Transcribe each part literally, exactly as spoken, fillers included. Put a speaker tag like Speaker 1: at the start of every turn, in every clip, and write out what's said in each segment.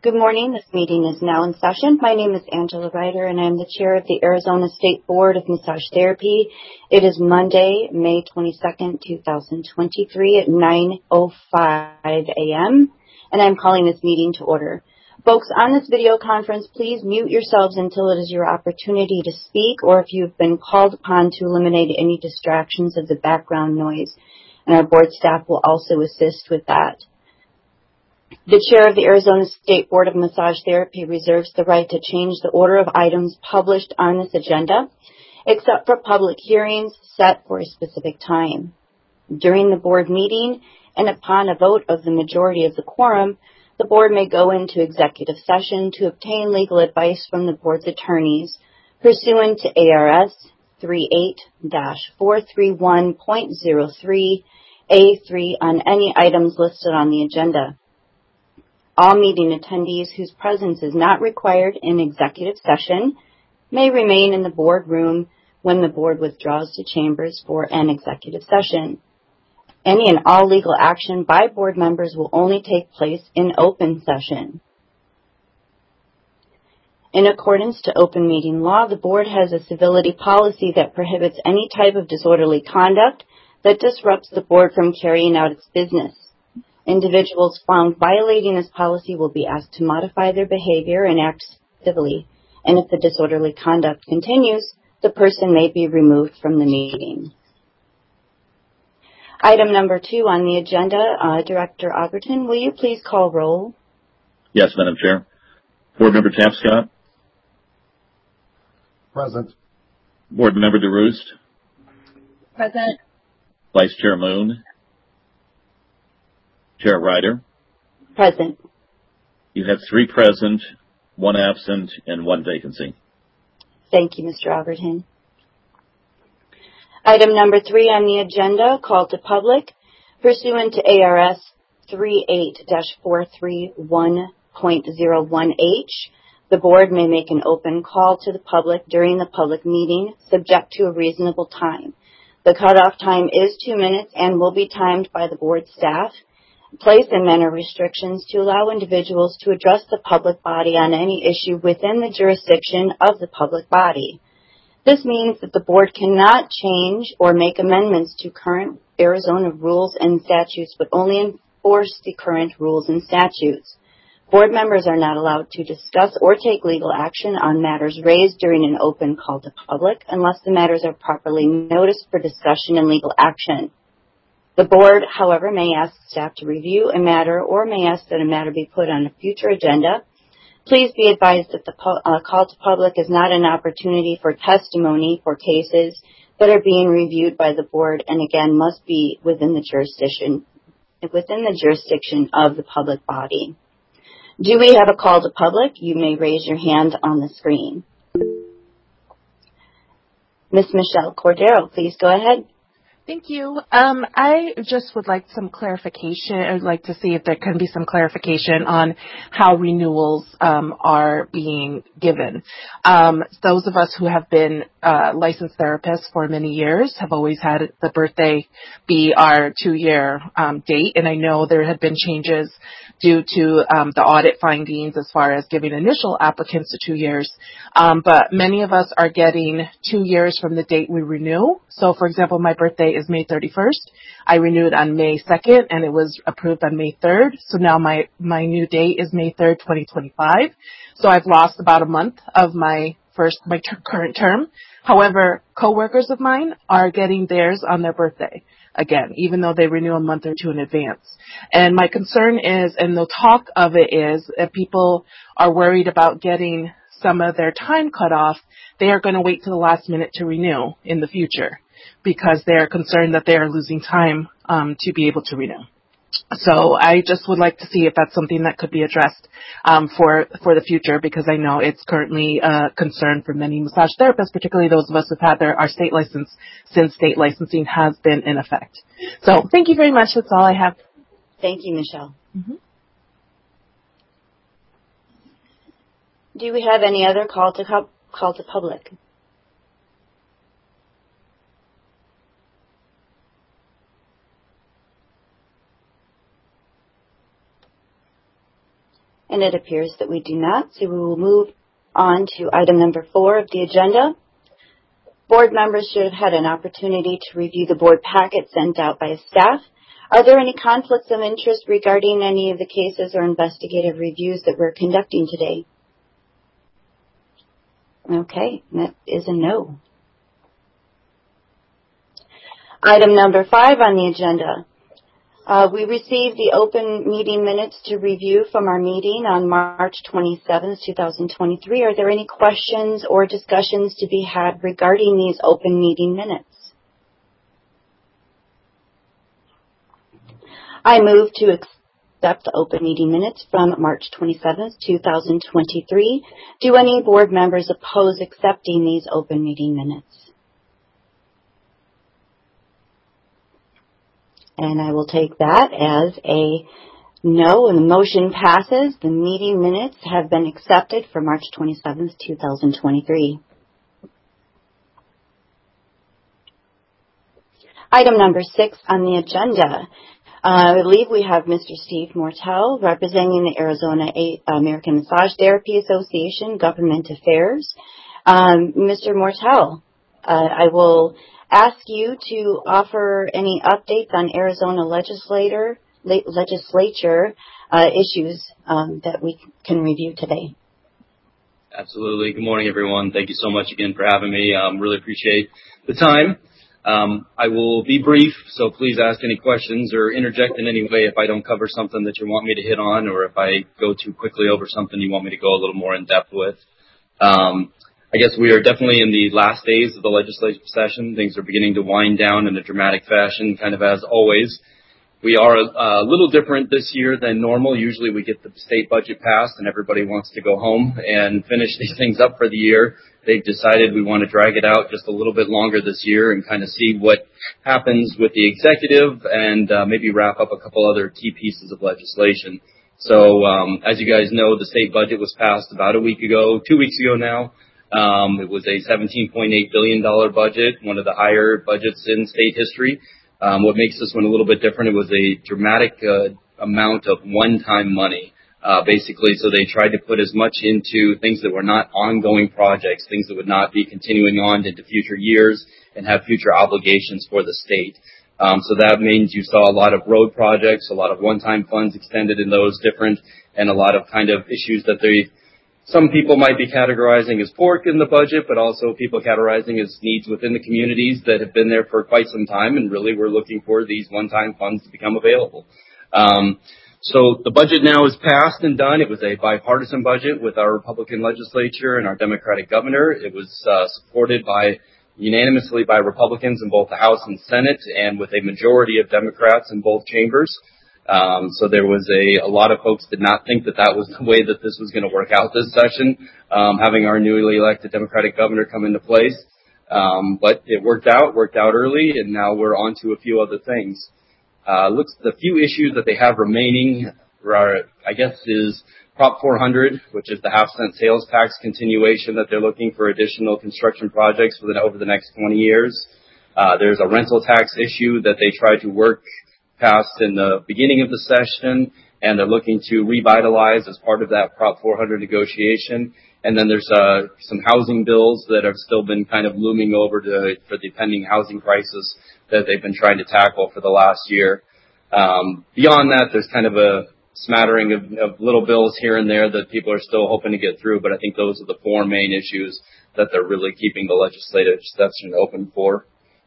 Speaker 1: Good morning. This meeting is now in session. My name is Angela Ryder, and I'm the chair of the Arizona State Board of Massage Therapy. It is Monday, May twenty-second, two thousand twenty-three at nine oh five a.m., and I'm calling this meeting to order. Folks, on this video conference, please mute yourselves until it is your opportunity to speak, or if you've been called upon to eliminate any distractions of the background noise, and our board staff will also assist with that. The chair of the Arizona State Board of Massage Therapy reserves the right to change the order of items published on this agenda, except for public hearings set for a specific time. During the board meeting, and upon a vote of the majority of the quorum, the board may go into executive session to obtain legal advice from the board's attorneys pursuant to A R S thirty-eight dash four thirty-one point oh three A three on any items listed on the agenda. All meeting attendees whose presence is not required in executive session may remain in the boardroom when the board withdraws to chambers for an executive session. Any and all legal action by board members will only take place in open session. In accordance to open meeting law, the board has a civility policy that prohibits any type of disorderly conduct that disrupts the board from carrying out its business. Individuals found violating this policy will be asked to modify their behavior and act civilly, and if the disorderly conduct continues, the person may be removed from the meeting. Item number two on the agenda, uh, Director Augerton, will you please call roll?
Speaker 2: Yes, Madam Chair. Board Member Tapscott.
Speaker 3: Present.
Speaker 2: Board Member DeRoost.
Speaker 4: Present.
Speaker 2: Vice Chair Moon. Chair Ryder.
Speaker 1: Present.
Speaker 2: You have three present, one absent, and one vacancy.
Speaker 1: Thank you, Mister Augerton. Item number three on the agenda, call to public. Pursuant to A R S thirty-eight dash four thirty-one point oh one H, the board may make an open call to the public during the public meeting, subject to a reasonable time. The cutoff time is two minutes and will be timed by the board staff. Place and manner restrictions to allow individuals to address the public body on any issue within the jurisdiction of the public body. This means that the board cannot change or make amendments to current Arizona rules and statutes, but only enforce the current rules and statutes. Board members are not allowed to discuss or take legal action on matters raised during an open call to public unless the matters are properly noticed for discussion and legal action. The board, however, may ask staff to review a matter or may ask that a matter be put on a future agenda. Please be advised that the uh, call to public is not an opportunity for testimony for cases that are being reviewed by the board and again must be within the jurisdiction within the jurisdiction of the public body. Do we have a call to public? You may raise your hand on the screen. Miz Michelle Cordero, please go ahead.
Speaker 4: Thank you. Um, I just would like some clarification. I'd like to see if there can be some clarification on how renewals um, are being given. Um, those of us who have been uh, licensed therapists for many years have always had the birthday be our two-year um, date, and I know there had been changes due to um, the audit findings as far as giving initial applicants to two years. Um, but many of us are getting two years from the date we renew. So, for example, my birthday is May thirty-first. I renewed on May second, and it was approved on May third. So now my, my new date is May third, twenty twenty-five. So I've lost about a month of my first, my ter- current term. However, coworkers of mine are getting theirs on their birthday again, even though they renew a month or two in advance. And my concern is, and the talk of it is, that people are worried about getting some of their time cut off. They are going to wait to the last minute to renew in the future because they're concerned that they are losing time um, to be able to renew. So I just would like to see if that's something that could be addressed um, for for the future, because I know it's currently a concern for many massage therapists, particularly those of us who've had their, our state license since state licensing has been in effect. So thank you very much. That's all I have.
Speaker 1: Thank you, Michelle.
Speaker 4: Mm-hmm.
Speaker 1: Do we have any other call to co- call to public? And it appears that we do not, so we will move on to item number four of the agenda. Board members should have had an opportunity to review the board packet sent out by staff. Are there any conflicts of interest regarding any of the cases or investigative reviews that we're conducting today? Okay, that is a no. Item number five on the agenda. Uh, we received the open meeting minutes to review from our meeting on March twenty-seventh, two thousand twenty-three. Are there any questions or discussions to be had regarding these open meeting minutes? I move to accept the open meeting minutes from March twenty-seventh, two thousand twenty-three. Do any board members oppose accepting these open meeting minutes? And I will take that as a no, and the motion passes. The meeting minutes have been accepted for March twenty-seventh, two thousand twenty-three. Item number six on the agenda. Uh, I believe we have Mister Steve Mortel representing the Arizona American Massage Therapy Association Government Affairs. Um, Mister Mortel, uh, I will ask you to offer any updates on Arizona legislator, legislature uh, issues um, that we can review today.
Speaker 3: Absolutely. Good morning, everyone. Thank you so much again for having me. Um, really appreciate the time. Um, I will be brief, so please ask any questions or interject in any way if I don't cover something that you want me to hit on, or if I go too quickly over something you want me to go a little more in depth with. Um, I guess we are definitely in the last days of the legislative session. Things are beginning to wind down in a dramatic fashion, kind of as always. We are a, a little different this year than normal. Usually we get the state budget passed and everybody wants to go home and finish these things up for the year. They've decided we want to drag it out just a little bit longer this year and kind of see what happens with the executive and uh, maybe wrap up a couple other key pieces of legislation. So um, as you guys know, the state budget was passed about a week ago, two weeks ago now. Um, it was a seventeen point eight billion dollars budget, one of the higher budgets in state history. Um, what makes this one a little bit different, it was a dramatic uh, amount of one-time money, uh, basically. So they tried to put as much into things that were not ongoing projects, things that would not be continuing on into future years and have future obligations for the state. Um, so that means you saw a lot of road projects, a lot of one-time funds extended in those different, and a lot of kind of issues that they some people might be categorizing as pork in the budget, but also people categorizing as needs within the communities that have been there for quite some time, and really we're looking for these one-time funds to become available. Um, so the budget now is passed and done. It was a bipartisan budget with our Republican legislature and our Democratic governor. It was uh, supported by unanimously by Republicans in both the House and Senate, and with a majority of Democrats in both chambers. Um, so there was a, a lot of folks did not think that that was the way that this was going to work out this session, um, having our newly elected Democratic governor come into place. Um, but it worked out, worked out early, and now we're on to a few other things. Uh, looks the few issues that they have remaining are, I guess, is Prop four hundred, which is the half cent sales tax continuation that they're looking for additional construction projects for the, over the next twenty years. Uh, there's a rental tax issue that they tried to work passed in the beginning of the session, and they're looking to revitalize as part of that Prop four hundred negotiation. And then there's uh, some housing bills that have still been kind of looming over to, for the pending housing crisis that they've been trying to tackle for the last year. Um, beyond that, there's kind of a smattering of, of little bills here and there that people are still hoping to get through, but I think those are the four main issues that they're really keeping the legislative session open for.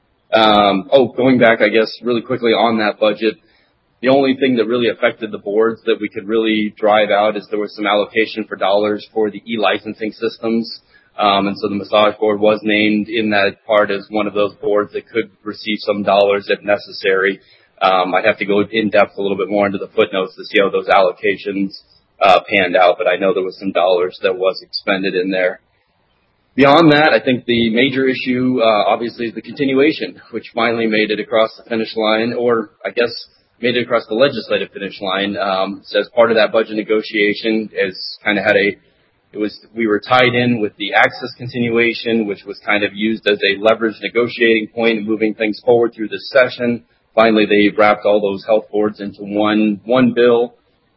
Speaker 3: Um, oh, going back, I guess, really quickly on that budget, the only thing that really affected the boards that we could really drive out is there was some allocation for dollars for the e-licensing systems. Um, and so the massage board was named in that part as one of those boards that could receive some dollars if necessary. Um, I'd have to go in depth a little bit more into the footnotes to see how those allocations uh, panned out, but I know there was some dollars that was expended in there. Beyond that, I think the major issue, uh, obviously, is the continuation, which finally made it across the finish line, or I guess made it across the legislative finish line. Um, so as part of that budget negotiation, as kind of had a, it was, we were tied in with the access continuation, which was kind of used as a leverage negotiating point and moving things forward through this session. Finally, they wrapped all those health boards into one, one bill.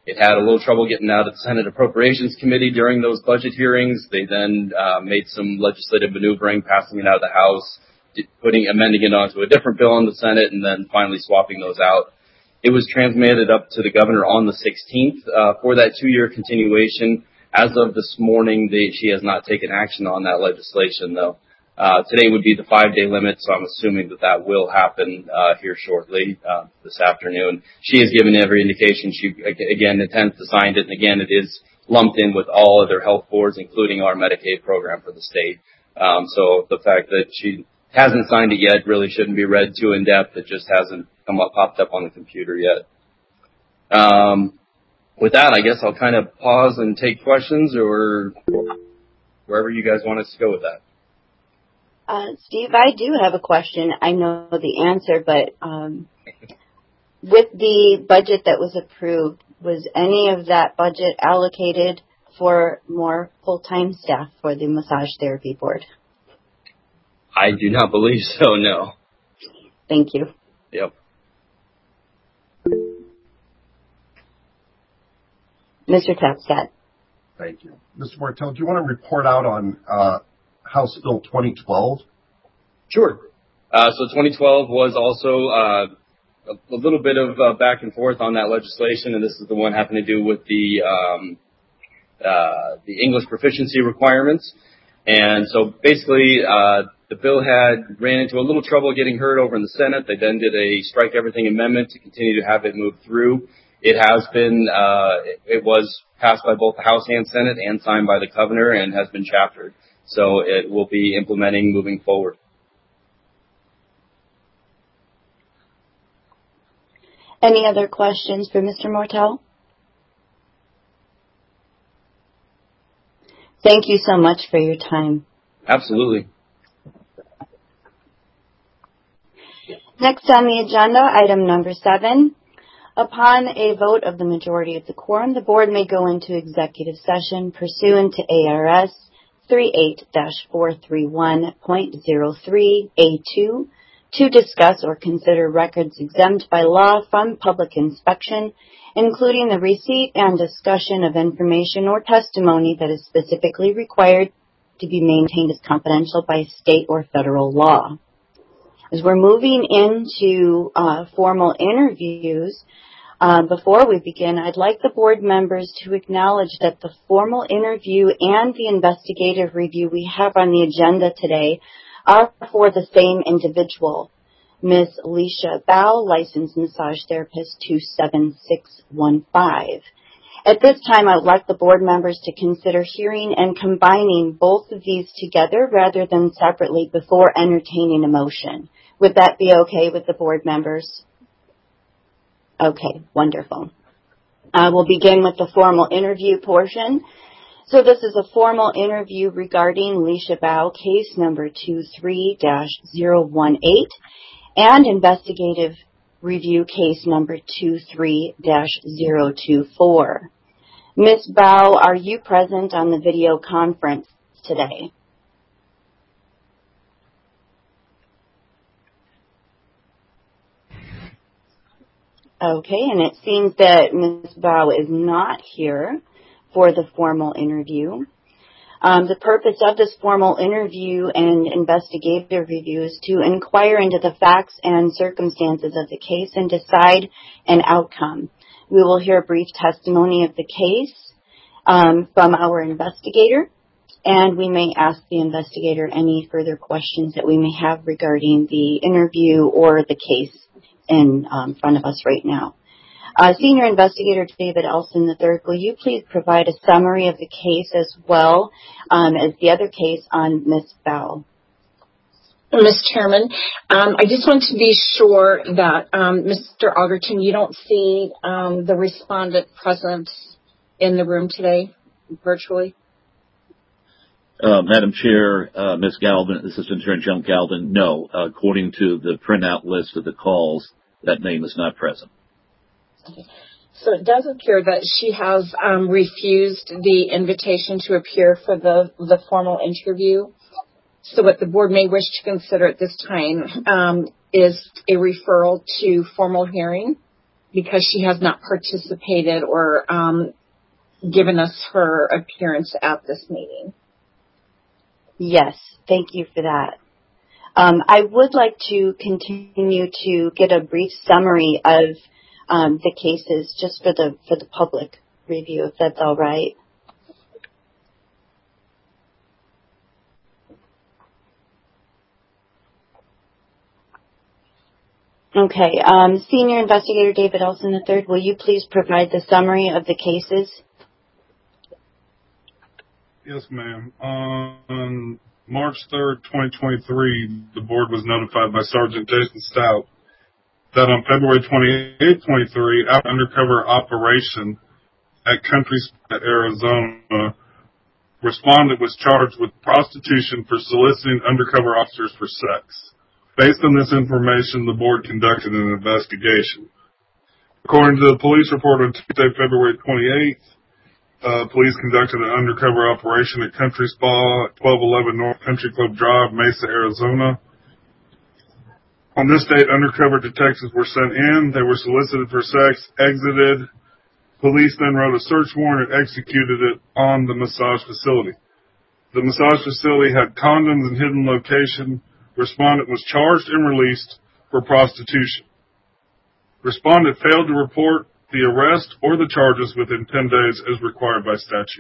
Speaker 3: It had a little trouble getting out of the Senate Appropriations Committee during those budget hearings. They then uh, made some legislative maneuvering, passing it out of the House, putting amending it onto a different bill in the Senate, and then finally swapping those out. It was transmitted up to the governor on the sixteenth uh, for that two-year continuation. As of this morning, they, she has not taken action on that legislation, though. Uh, today would be the five-day limit, so I'm assuming that that will happen uh, here shortly uh, this afternoon. She has given every indication she, again, intends to sign it, and again, it is lumped in with all other health boards, including our Medicaid program for the state. Um, so the fact that she hasn't signed it yet really shouldn't be read too in-depth. It just hasn't come up, popped up on the computer yet. Um, with that, I guess I'll kind of pause and take questions, or wherever you guys want us to go with that.
Speaker 1: Uh, Steve, I do have a question. I know the answer, but um, with the budget that was approved, was any of that budget allocated for more full-time staff for the Massage Therapy Board?
Speaker 3: I do not believe so, no.
Speaker 1: Thank you.
Speaker 3: Yep.
Speaker 1: Mister Tapscott.
Speaker 5: Thank you. Mister Martell, do you want to report out on uh, House Bill twenty twelve?
Speaker 3: Sure. Uh, so twenty twelve was also uh, a, a little bit of uh, back and forth on that legislation, and this is the one having to do with the um, uh, the English proficiency requirements. And so basically, uh, the bill had ran into a little trouble getting heard over in the Senate. They then did a strike everything amendment to continue to have it move through. It has been, uh, it, it was passed by both the House and Senate and signed by the governor and has been chaptered. So it will be implementing moving forward.
Speaker 1: Any other questions for Mister Martell? Thank you so much for your time.
Speaker 3: Absolutely.
Speaker 1: Next on the agenda, item number seven. Upon a vote of the majority of the quorum, the board may go into executive session pursuant to A R S thirty-eight dash four thirty-one point zero three A two to discuss or consider records exempt by law from public inspection, including the receipt and discussion of information or testimony that is specifically required to be maintained as confidential by state or federal law. As we're moving into uh, formal interviews, uh, before we begin, I'd like the board members to acknowledge that the formal interview and the investigative review we have on the agenda today are for the same individual, Miz Alicia Bao, licensed massage therapist two seven six one five. At this time, I would like the board members to consider hearing and combining both of these together rather than separately before entertaining a motion. Would that be okay with the board members? Okay, wonderful. Uh, we'll begin with the formal interview portion. So this is a formal interview regarding Alicia Bao, case number two three dash zero one eight, and investigative review case number two three dash zero two four. Miz Bao, are you present on the video conference today? Okay, and it seems that Miz Bao is not here for the formal interview. Um, the purpose of this formal interview and investigative review is to inquire into the facts and circumstances of the case and decide an outcome. We will hear a brief testimony of the case um, from our investigator, and we may ask the investigator any further questions that we may have regarding the interview or the case in um, front of us right now. Uh, Senior Investigator David Elson the third, will you please provide a summary of the case as well um, as the other case on Miz Bao?
Speaker 6: Miz Chairman, um, I just want to be sure that, um, Mister Augerton, you don't see um, the respondent present in the room today, virtually?
Speaker 2: Uh, Madam Chair, uh, Miz Galvin, Assistant Attorney General Galvin, no. Uh, according to the printout list of the calls, that name is not present.
Speaker 6: So it does appear that she has um, refused the invitation to appear for the, the formal interview. So what the board may wish to consider at this time um, is a referral to formal hearing because she has not participated or um, given us her appearance at this meeting.
Speaker 1: Yes, thank you for that. Um, I would like to continue to get a brief summary of um, the cases just for the for the public review, if that's all right. Okay. Um, Senior Investigator David Elson the third, will you please provide the summary of the cases?
Speaker 7: Yes, ma'am. On March third, twenty twenty-three, the board was notified by Sergeant Jason Stout that on February twenty-eighth, twenty-three, after undercover operation at Country Spot, Arizona, respondent was charged with prostitution for soliciting undercover officers for sex. Based on this information, the board conducted an investigation. According to the police report on Tuesday, February twenty-eighth, uh, police conducted an undercover operation at Country Spa at twelve eleven North Country Club Drive, Mesa, Arizona. On this date, undercover detectives were sent in. They were solicited for sex, exited. Police then wrote a search warrant and executed it on the massage facility. The massage facility had condoms in hidden location. Respondent was charged and released for prostitution. Respondent failed to report the arrest or the charges within ten days as required by statute.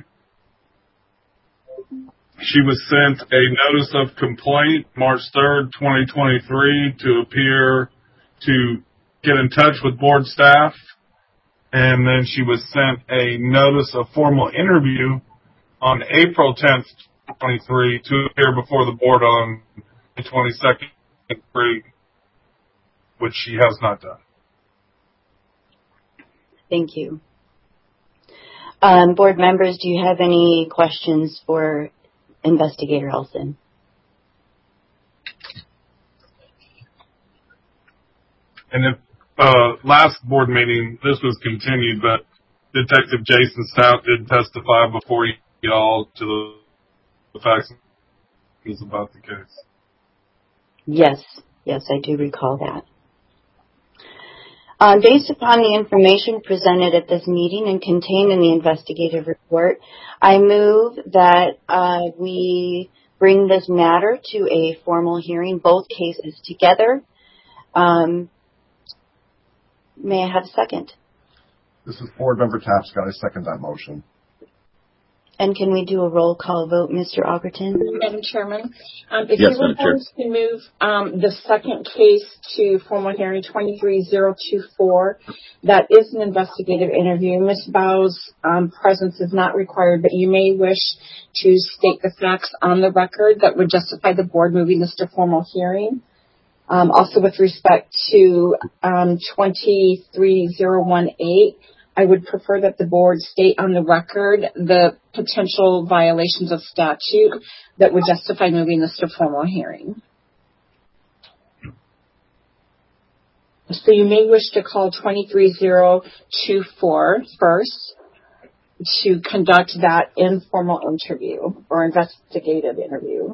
Speaker 7: She was sent a notice of complaint March third, twenty twenty-three to appear to get in touch with board staff. And then she was sent a notice of formal interview on April tenth, twenty twenty-three to appear before the board on the twenty-second, which she has not done.
Speaker 1: Thank you. Um, board members, do you have any questions for Investigator Elson?
Speaker 7: And if uh, last board meeting, this was continued, but Detective Jason Stout did testify before y'all to the, the facts about the case.
Speaker 1: Yes, yes, I do recall that. Uh, based upon the information presented at this meeting and contained in the investigative report, I move that uh, we bring this matter to a formal hearing, both cases together. Um, may I have a second?
Speaker 5: This is Board Member Tapscott. I second that motion.
Speaker 1: And can we do a roll call vote, Mister Augerton?
Speaker 6: Madam Chairman, um, if
Speaker 2: Yes,
Speaker 6: you were going to move um, the second case to formal hearing twenty-three zero two four, that is an investigative interview. Miz Bow's um, presence is not required, but you may wish to state the facts on the record that would justify the board moving this to formal hearing. Um, also, with respect to um, twenty-three zero one eight, I would prefer that the board state on the record the potential violations of statute that would justify moving this to formal hearing. So you may wish to call twenty-three zero two four first to conduct that informal interview or investigative interview.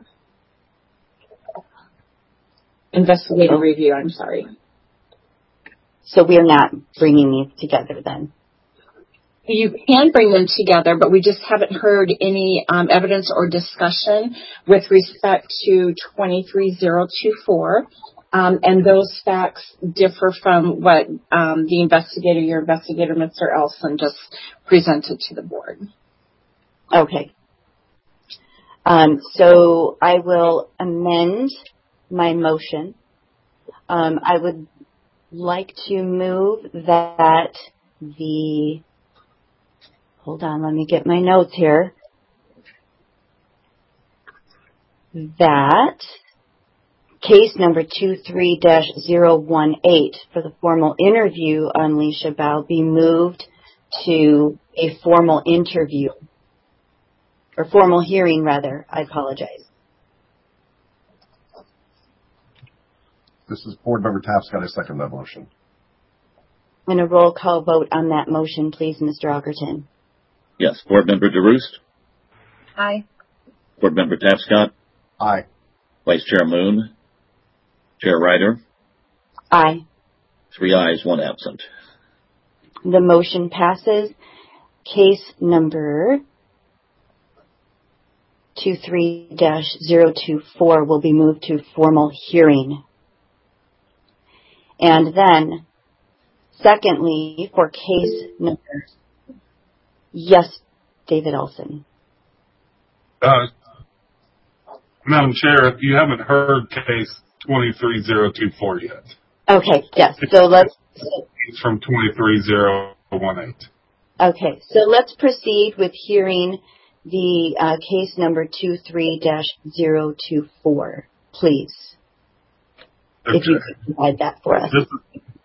Speaker 6: Investigative review, I'm sorry.
Speaker 1: So we're not bringing these together then?
Speaker 6: You can bring them together, but we just haven't heard any um, evidence or discussion with respect to twenty-three zero two four. Um, and those facts differ from what um, the investigator, your investigator, Mister Elson, just presented to the board.
Speaker 1: Okay. Um, so I will amend my motion. Um, I would like to move that the, hold on, let me get my notes here, that case number two three dash zero one eight for the formal interview on Leisha Bow be moved to a formal interview, or formal hearing rather, I apologize.
Speaker 5: This is Board Member Tapscott. I second that motion.
Speaker 1: And a roll call vote on that motion, please, Mister Augerton.
Speaker 2: Yes. Board Member DeRoost?
Speaker 6: Aye.
Speaker 2: Board Member Tapscott?
Speaker 5: Aye.
Speaker 2: Vice Chair Moon? Chair Ryder?
Speaker 1: Aye.
Speaker 2: Three ayes, one absent.
Speaker 1: The motion passes. Case number two three dash zero two four will be moved to formal hearing. And then, secondly, for case number... Yes, David Olson.
Speaker 7: Uh, Madam Chair, you haven't heard case twenty-three zero two four yet.
Speaker 1: Okay, yes. So let's...
Speaker 7: It's from twenty-three zero one eight.
Speaker 1: Okay, so let's proceed with hearing the uh, case number two three dash zero two four, please.
Speaker 7: Okay.
Speaker 1: If you could provide that for us.
Speaker 7: This,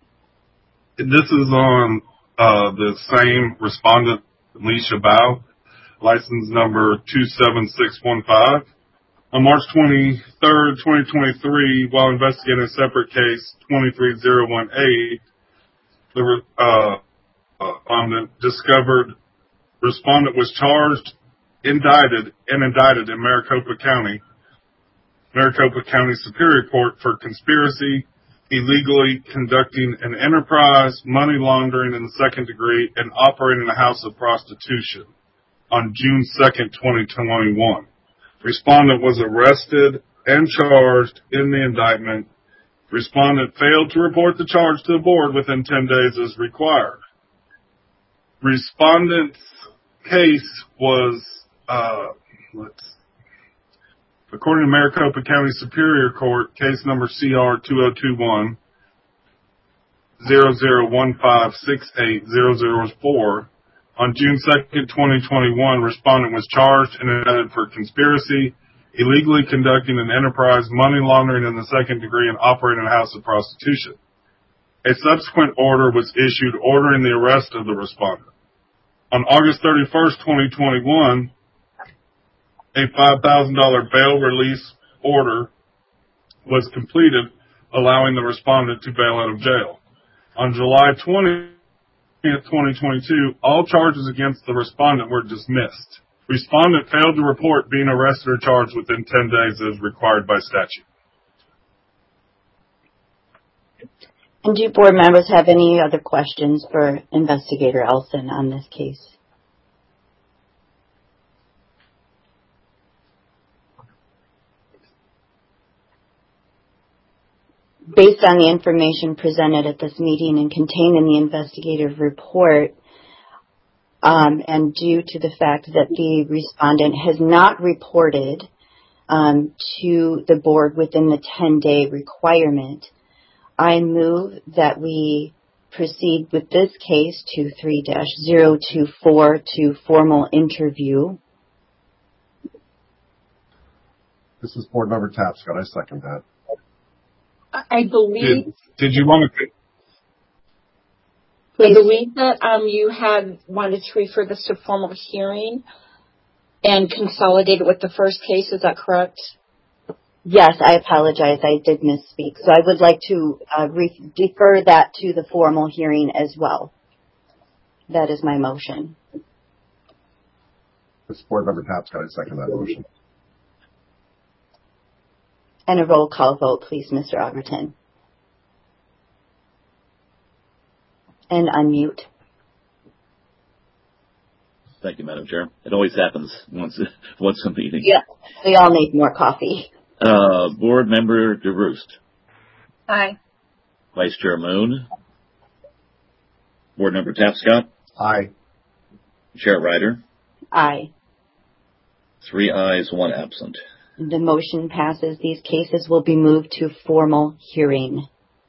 Speaker 7: this is on uh, the same respondent, Leisha Bao, license number two seven six one five. On March twenty-third, twenty twenty-three, while investigating a separate case, twenty-three zero one eight, the uh, respondent discovered respondent was charged, indicted, and indicted in Maricopa County, Maricopa County Superior Court for conspiracy, illegally conducting an enterprise, money laundering in the second degree, and operating a house of prostitution on June second, twenty twenty-one. Respondent was arrested and charged in the indictment. Respondent failed to report the charge to the board within ten days as required. Respondent's case was, uh, let's, according to Maricopa County Superior Court, case number C R two zero two one, zero zero one five six eight zero zero four, on June second, twenty twenty-one, respondent was charged and indicted for conspiracy, illegally conducting an enterprise, money laundering in the second degree, and operating a house of prostitution. A subsequent order was issued ordering the arrest of the respondent. On August thirty-first, twenty twenty-one, a five thousand dollars bail release order was completed, allowing the respondent to bail out of jail. On July twentieth, twenty twenty-two, all charges against the respondent were dismissed. Respondent failed to report being arrested or charged within ten days as required by statute.
Speaker 1: And do board members have any other questions for Investigator Elson on this case? Based on the information presented at this meeting and contained in the investigative report, um, and due to the fact that the respondent has not reported um, to the board within the ten-day requirement, I move that we proceed with this case, two three dash zero two four, to formal interview.
Speaker 5: This is Board Member Tapscott. I second that.
Speaker 6: I believe.
Speaker 7: Did, did you want to?
Speaker 6: I believe that um, you had wanted to refer this to formal hearing and consolidate it with the first case. Is that correct?
Speaker 1: Yes, I apologize. I did misspeak. So I would like to uh, re- defer that to the formal hearing as well. That is my motion.
Speaker 5: This is Board Member Tapscott. I second that motion.
Speaker 1: And a roll call vote, please, Mister Augerton. And unmute.
Speaker 2: Thank you, Madam Chair. It always happens once once a meeting.
Speaker 1: Yeah, we all need more coffee.
Speaker 2: Uh, Board Member DeRoost.
Speaker 6: Aye.
Speaker 2: Vice Chair Moon. Board Member Tapscott.
Speaker 5: Aye.
Speaker 2: Chair Ryder.
Speaker 1: Aye.
Speaker 2: Three ayes, one absent.
Speaker 1: The motion passes. These cases will be moved to formal hearing.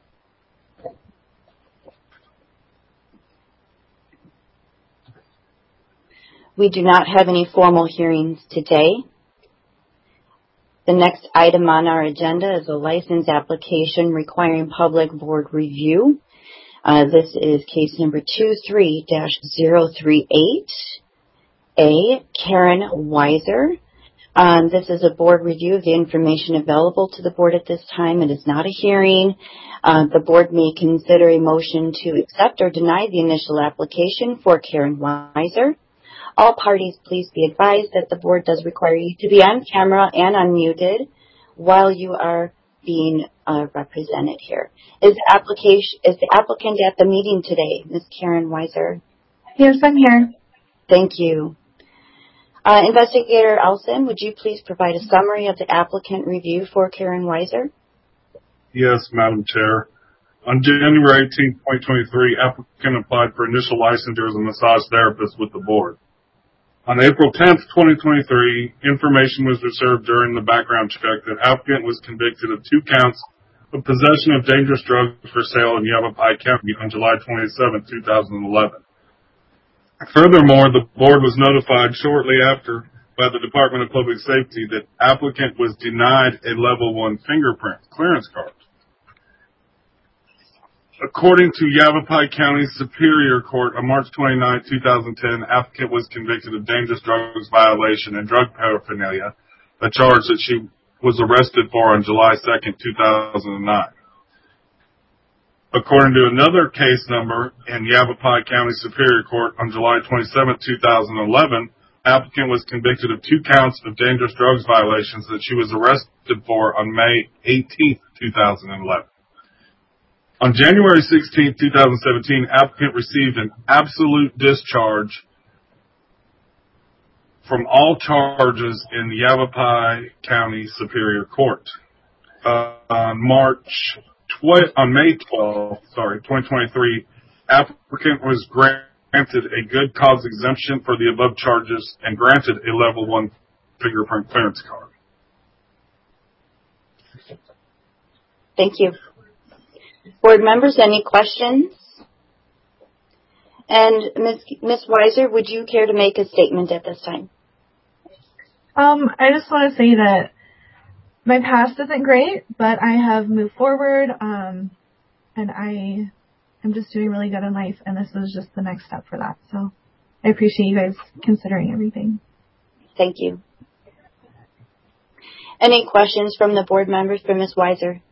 Speaker 1: We do not have any formal hearings today. The next item on our agenda is a license application requiring public board review. Uh, this is case number two three dash zero three eight. A. Karen Weiser. Um, this is a board review of the information available to the board at this time. It is not a hearing. Uh, the board may consider a motion to accept or deny the initial application for Karen Weiser. All parties, please be advised that the board does require you to be on camera and unmuted while you are being uh, represented here. Is the application is the applicant at the meeting today, Miz Karen Weiser?
Speaker 8: Yes, I'm here.
Speaker 1: Thank you. Uh, Investigator Elson, would you please provide a summary of the applicant review for Karen Weiser?
Speaker 7: Yes, Madam Chair. On January eighteenth, twenty twenty-three, applicant applied for initial licensure as a massage therapist with the board. On April tenth, twenty twenty-three, information was received during the background check that applicant was convicted of two counts of possession of dangerous drugs for sale in Yavapai County on July twenty-seventh, two thousand eleven. Furthermore, the board was notified shortly after by the Department of Public Safety that applicant was denied a level one fingerprint clearance card. According to Yavapai County Superior Court on March twenty-ninth, two thousand ten, applicant was convicted of dangerous drugs violation and drug paraphernalia, a charge that she was arrested for on July second, two thousand nine. According to another case number in Yavapai County Superior Court on July twenty-seventh, two thousand eleven, applicant was convicted of two counts of dangerous drugs violations that she was arrested for on May eighteenth, two thousand eleven. On January sixteenth, two thousand seventeen, applicant received an absolute discharge from all charges in the Yavapai County Superior Court. Uh, on March tw- on May twelfth, sorry, twenty twenty-three, applicant was granted a good cause exemption for the above charges and granted a level one fingerprint clearance card.
Speaker 1: Thank you. Board members, any questions? And Miz Miz Weiser, would you care to make a statement at this time?
Speaker 8: Um, I just want to say that my past isn't great, but I have moved forward, um, and I am just doing really good in life, and this is just the next step for that. So I appreciate you guys considering everything.
Speaker 1: Thank you. Any questions from the board members for Miz Weiser?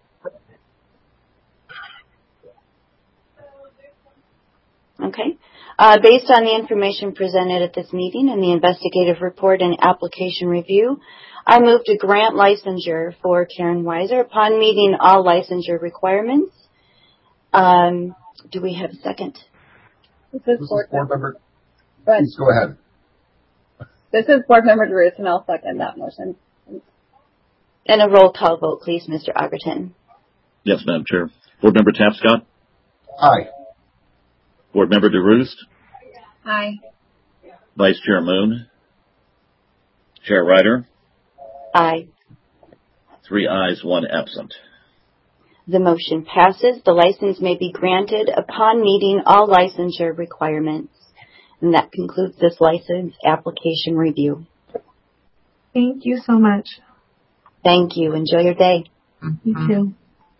Speaker 1: Okay. Uh, based on the information presented at this meeting and the investigative report and application review, I move to grant licensure for Karen Weiser upon meeting all licensure requirements. Um, do we have a second?
Speaker 5: This is board member.
Speaker 9: But
Speaker 5: Please go ahead.
Speaker 9: this is board member DeRusse, and I'll second that motion.
Speaker 1: And a roll call vote, please, Mister Agerton.
Speaker 2: Yes, Madam Chair. Board Member Tapscott?
Speaker 5: Aye.
Speaker 2: Board Member DeRusse?
Speaker 9: Aye.
Speaker 2: Vice Chair Moon? Chair Ryder?
Speaker 1: Aye.
Speaker 2: Three ayes, one absent.
Speaker 1: The motion passes. The license may be granted upon meeting all licensure requirements. And that concludes this license application review.
Speaker 8: Thank you so much.
Speaker 1: Thank you. Enjoy your day.
Speaker 8: You too.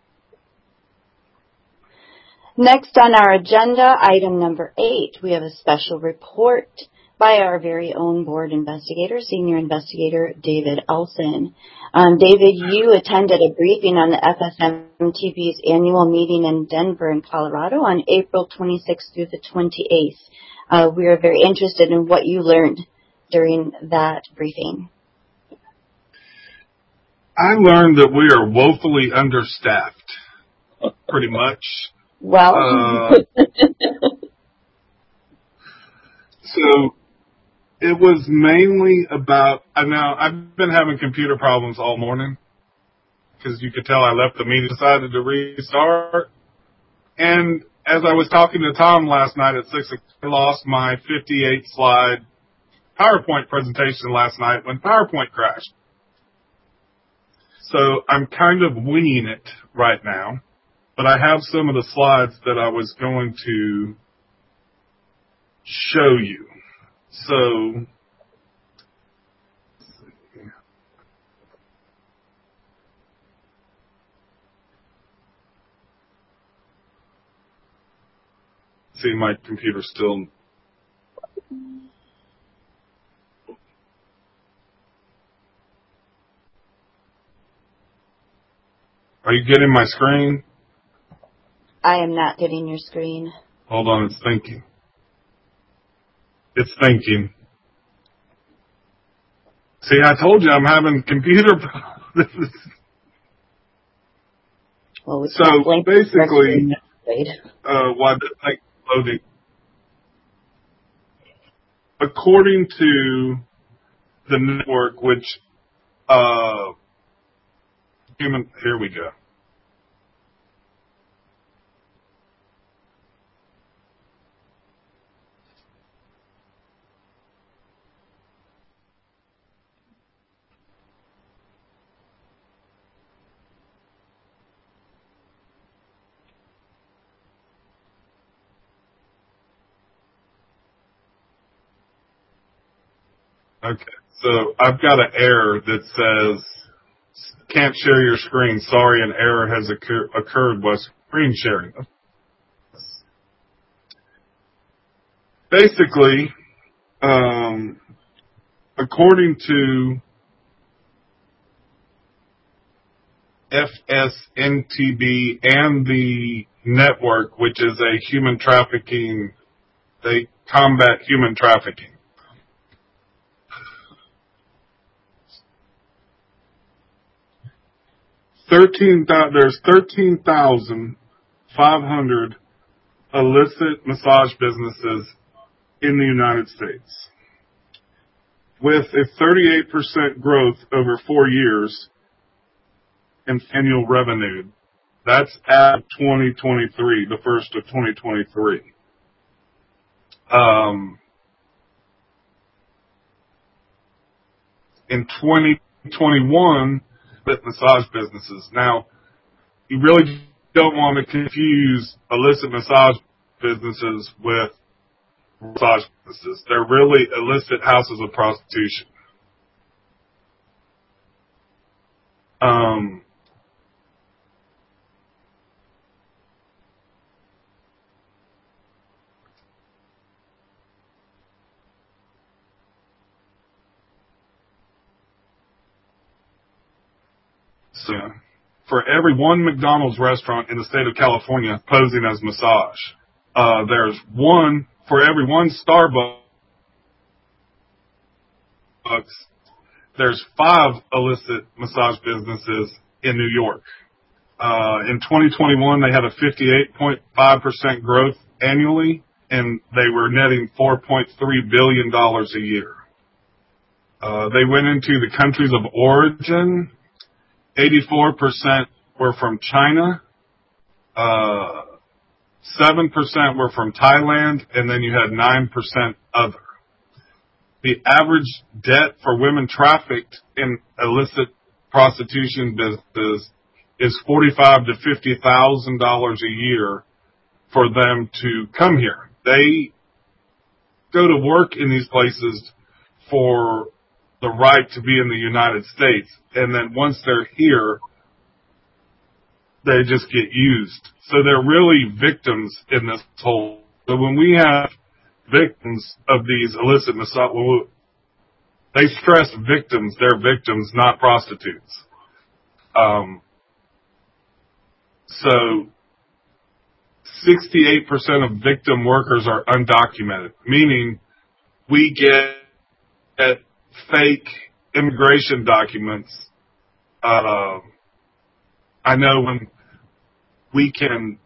Speaker 1: Next on our agenda, item number eight, we have a special report by our very own board investigator, Senior Investigator David Elson. Um, David, you attended a briefing on the F S M T P's annual meeting in Denver in Colorado on April twenty-sixth through the twenty-eighth. Uh, we are very interested in what you learned during that briefing.
Speaker 7: I learned that we are woefully understaffed, pretty much.
Speaker 1: Well,
Speaker 7: uh, so it was mainly about, I know I've been having computer problems all morning because you could tell I left the meeting, decided to restart. And as I was talking to Tom last night at six o'clock, I lost my fifty-eight slide PowerPoint presentation last night when PowerPoint crashed. So I'm kind of winging it right now. But I have some of the slides that I was going to show you. So, see, my computer's still. Are you getting my screen?
Speaker 1: I am not getting your screen.
Speaker 7: Hold on, it's thinking. It's thinking. See, I told you I'm having computer problems.
Speaker 1: Well, we
Speaker 7: So
Speaker 1: can't blame the
Speaker 7: basically,
Speaker 1: rest of
Speaker 7: uh, why the site loading, according to the network, which, uh, human, here we go. Okay, so I've got an error that says, can't share your screen. Sorry, an error has occur- occurred while screen sharing. Basically, um, according to F S N T B and the network, which is a human trafficking, they combat human trafficking. Thirteen, there's thirteen thousand five hundred illicit massage businesses in the United States, with a thirty-eight percent growth over four years in annual revenue. That's at twenty twenty-three, the first of twenty twenty-three. Um, in twenty twenty-one, with massage businesses. Now, you really don't want to confuse illicit massage businesses with massage businesses. They're really illicit houses of prostitution. Um, so, for every one McDonald's restaurant in the state of California posing as massage, uh, there's one for every one Starbucks. There's five illicit massage businesses in New York. Uh, in twenty twenty-one, they had a fifty-eight point five percent growth annually, and they were netting four point three billion dollars a year. Uh, they went into the countries of origin. eighty-four percent were from China. Uh, seven percent were from Thailand, and then you had nine percent other. The average debt for women trafficked in illicit prostitution business is forty-five to fifty thousand dollars a year for them to come here. They go to work in these places for the right to be in the United States, and then once they're here, they just get used. So they're really victims in this whole. So when we have victims of these illicit massage, well, they stress victims. They're victims, not prostitutes. Um, so sixty-eight percent of victim workers are undocumented, meaning we get at fake immigration documents. Uh, I know when we can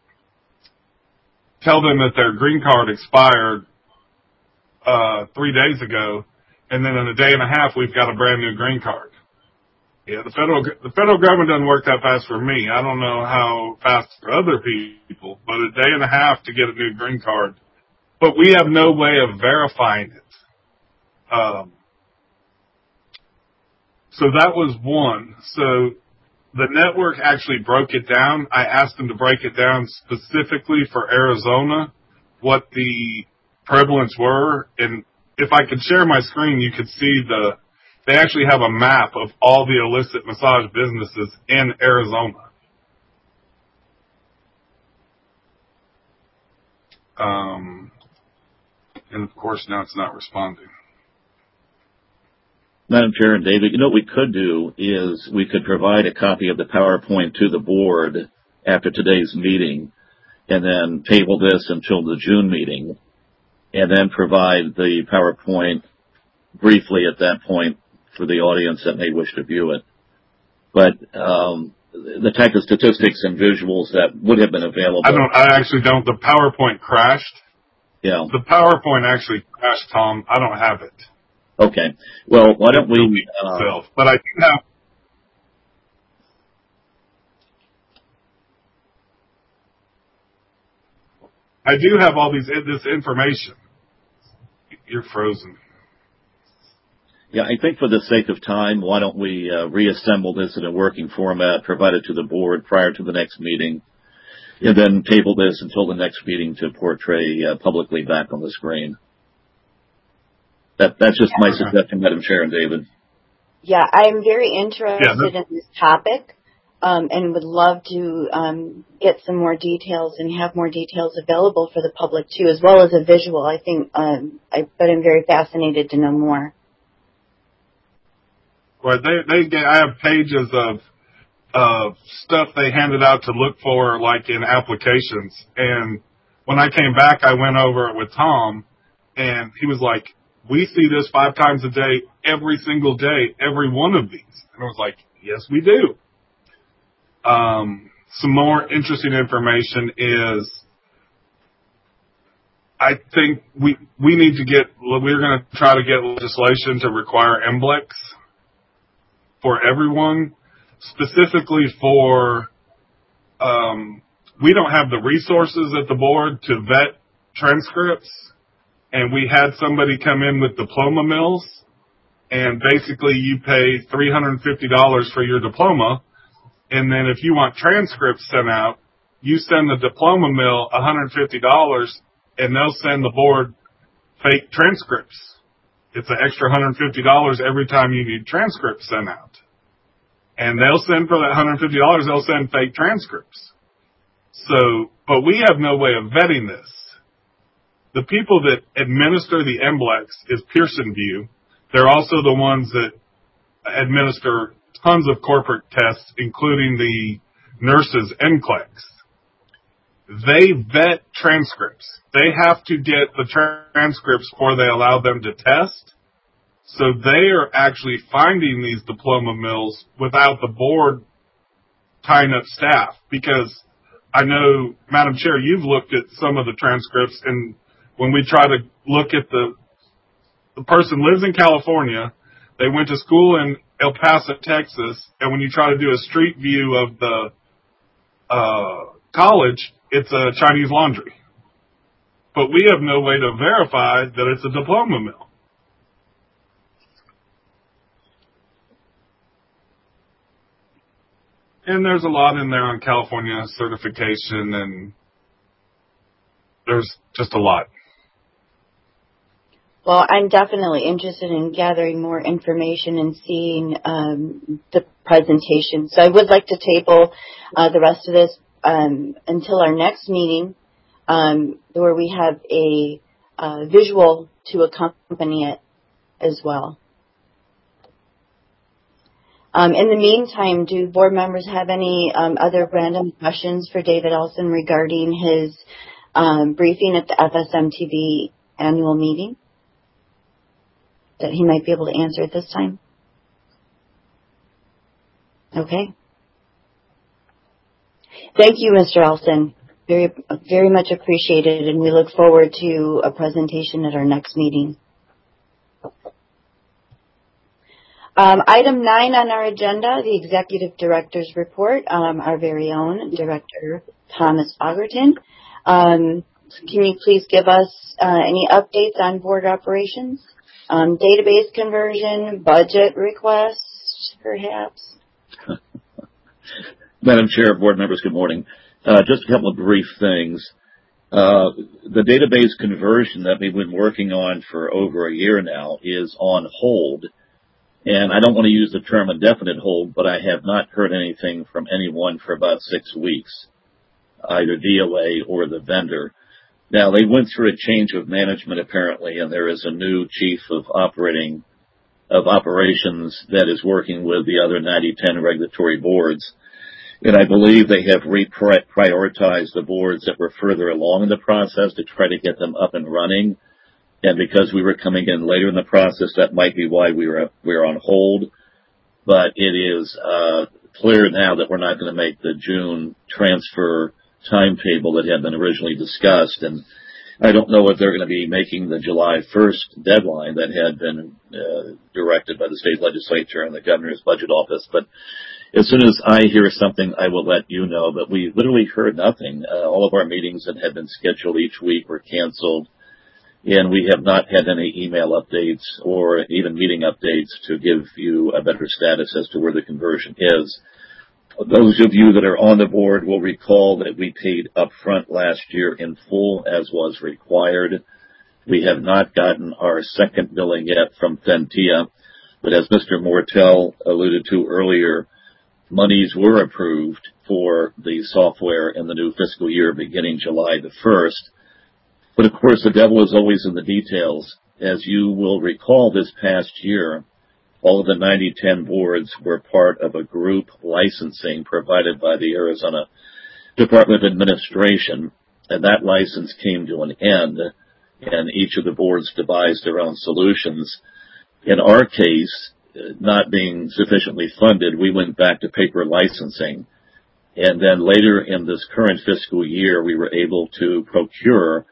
Speaker 7: tell them that their green card expired uh, three days ago, and then in a day and a half we've got a brand new green card. Yeah, the federal the federal government doesn't work that fast for me. I don't know how fast for other people, but a day and a half to get a new green card. But we have no way of verifying it. Um, so that was one. So the network actually broke it down. I asked them to break it down specifically for Arizona, what the prevalence were. And if I could share my screen, you could see the, they actually have a map of all the illicit massage businesses in Arizona. Um, and of course now it's not responding.
Speaker 2: Madam Chair and David, you know what we could do is we could provide a copy of the PowerPoint to the board after today's meeting and then table this until the June meeting and then provide the PowerPoint briefly at that point for the audience that may wish to view it. But um, the type of statistics and visuals that would have been available.
Speaker 7: I don't, I actually don't. The PowerPoint crashed.
Speaker 2: Yeah.
Speaker 7: The PowerPoint actually crashed, Tom. I don't have it.
Speaker 2: Okay. Well, why don't we, uh,
Speaker 7: itself, but I do have, I do have all these, this information. You're frozen.
Speaker 2: Yeah, I think for the sake of time, why don't we uh, reassemble this in a working format, provide it to the board prior to the next meeting, and then table this until the next meeting to portray uh, publicly back on the screen. That, that's just my suggestion, Madam Chair and David.
Speaker 1: Yeah, I'm very interested
Speaker 7: yeah,
Speaker 1: in this topic, um, and would love to um, get some more details and have more details available for the public too, as well as a visual. I think, um, I, but I'm very fascinated to know more.
Speaker 7: Well, they they get. I have pages of of stuff they handed out to look for, like in applications. And when I came back, I went over it with Tom, and he was like, "We see this five times a day, every single day, every one of these." And I was like, "Yes, we do." Um, some more interesting information is, I think we we need to get. We're going to try to get legislation to require M B L E Cs for everyone, specifically for, um, we don't have the resources at the board to vet transcripts, and we had somebody come in with diploma mills, and basically you pay three hundred fifty dollars for your diploma, and then if you want transcripts sent out, you send the diploma mill one hundred fifty dollars, and they'll send the board fake transcripts. It's an extra one hundred fifty dollars every time you need transcripts sent out. And they'll send for that one hundred fifty dollars, they'll send fake transcripts. So, but we have no way of vetting this. The people that administer the M B L E Cs is Pearson VUE. They're also the ones that administer tons of corporate tests, including the nurses' N C L E Cs. They vet transcripts. They have to get the transcripts before they allow them to test. So they are actually finding these diploma mills without the board tying up staff. Because I know, Madam Chair, you've looked at some of the transcripts, and when we try to look at the, the person lives in California, they went to school in El Paso, Texas, and when you try to do a street view of the uh, college, it's a Chinese laundry. But we have no way to verify that it's a diploma mill. And there's a lot in there on California certification, and there's just a lot.
Speaker 1: Well, I'm definitely interested in gathering more information and seeing um, the presentation. So I would like to table uh, the rest of this um, until our next meeting, um, where we have a uh, visual to accompany it as well. Um, in the meantime, do board members have any um, other random questions for David Olson regarding his um, briefing at the F S M T V annual meeting that he might be able to answer at this time? Okay. Thank you, Mister Olson. Very, very much appreciated, and we look forward to a presentation at our next meeting. Um, item nine on our agenda, the Executive Director's Report, um, our very own Director Thomas Augerton. Um, can you please give us uh, any updates on board operations, um, database conversion, budget requests, perhaps?
Speaker 2: Madam Chair, board members, good morning. Uh, just a couple of brief things. Uh, the database conversion that we've been working on for over a year now is on hold. And I don't want to use the term indefinite hold, but I have not heard anything from anyone for about six weeks, either D O A or the vendor. Now, they went through a change of management, apparently, and there is a new chief of operating, of operations that is working with the other ninety ten regulatory boards. And I believe they have reprioritized the boards that were further along in the process to try to get them up and running. And because we were coming in later in the process, that might be why we were we were on hold. But it is uh, clear now that we're not going to make the June transfer timetable that had been originally discussed. And I don't know if they're going to be making the July first deadline that had been uh, directed by the state legislature and the governor's budget office. But as soon as I hear something, I will let you know. But we literally heard nothing. Uh, all of our meetings that had been scheduled each week were canceled, and we have not had any email updates or even meeting updates to give you a better status as to where the conversion is. Those of you that are on the board will recall that we paid upfront last year in full as was required. We have not gotten our second billing yet from Fentia, but as Mister Mortel alluded to earlier, monies were approved for the software in the new fiscal year beginning July the first. But of course, the devil is always in the details. As you will recall, this past year, all of the ninety ten boards were part of a group licensing provided by the Arizona Department of Administration, and that license came to an end, and each of the boards devised their own solutions. In our case, not being sufficiently funded, we went back to paper licensing, and then later in this current fiscal year, we were able to procure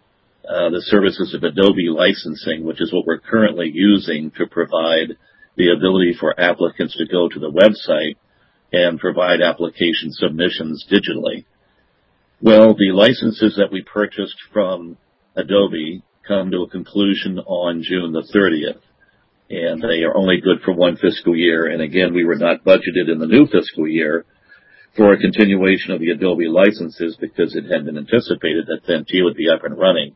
Speaker 2: uh, the services of Adobe licensing, which is what we're currently using to provide the ability for applicants to go to the website and provide application submissions digitally. Well, the licenses that we purchased from Adobe come to a conclusion on June the thirtieth, and they are only good for one fiscal year. And again, we were not budgeted in the new fiscal year for a continuation of the Adobe licenses because it had been anticipated that Fentia would be up and running.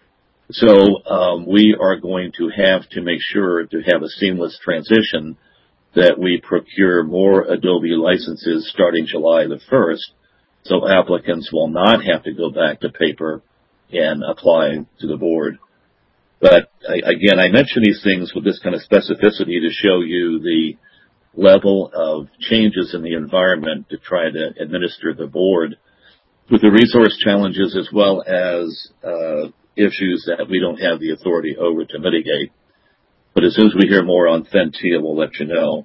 Speaker 2: So um, we are going to have to make sure to have a seamless transition that we procure more Adobe licenses starting July the first, so applicants will not have to go back to paper and apply to the board. But I, again, I mention these things with this kind of specificity to show you the level of changes in the environment to try to administer the board with the resource challenges as well as uh, issues that we don't have the authority over to mitigate. But as soon as we hear more on Fentia, we'll let you know.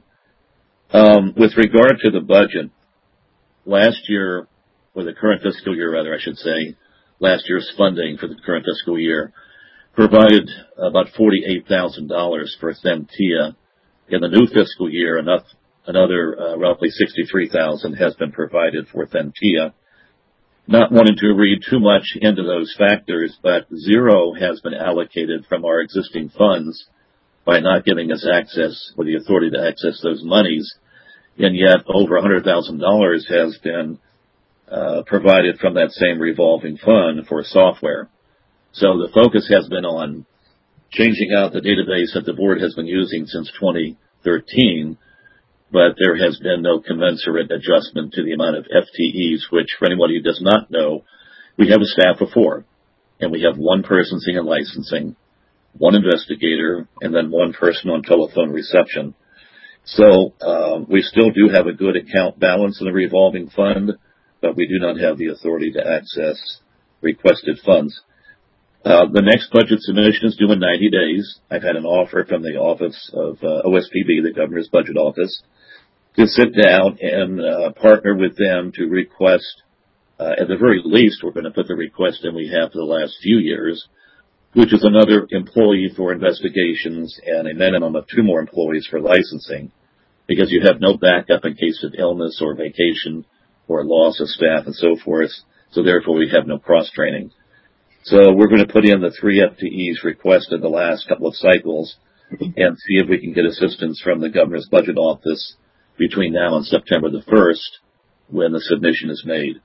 Speaker 2: Um, with regard to the budget, last year, or the current fiscal year rather, I should say, last year's funding for the current fiscal year provided about forty-eight thousand dollars for Fentia. In the new fiscal year, enough, another uh, roughly sixty-three thousand dollars has been provided for Fentia. Not wanting to read too much into those factors, but zero has been allocated from our existing funds by not giving us access or the authority to access those monies, and yet over one hundred thousand dollars has been uh, provided from that same revolving fund for software. So the focus has been on changing out the database that the board has been using since twenty thirteen, but there has been no commensurate adjustment to the amount of F T Es, which, for anybody who does not know, we have a staff of four, and we have one person singing licensing, one investigator, and then one person on telephone reception. So uh, we still do have a good account balance in the revolving fund, but we do not have the authority to access requested funds. Uh, the next budget submission is due in ninety days. I've had an offer from the office of uh, O S P B, the governor's budget office, to sit down and uh, partner with them to request, uh, at the very least, we're going to put the request in we have for the last few years, which is another employee for investigations and a minimum of two more employees for licensing, because you have no backup in case of illness or vacation or loss of staff and so forth. So therefore, we have no cross-training. So we're going to put in the three F T Es requested the last couple of cycles and see if we can get assistance from the governor's budget office between now and September the first when the submission is made.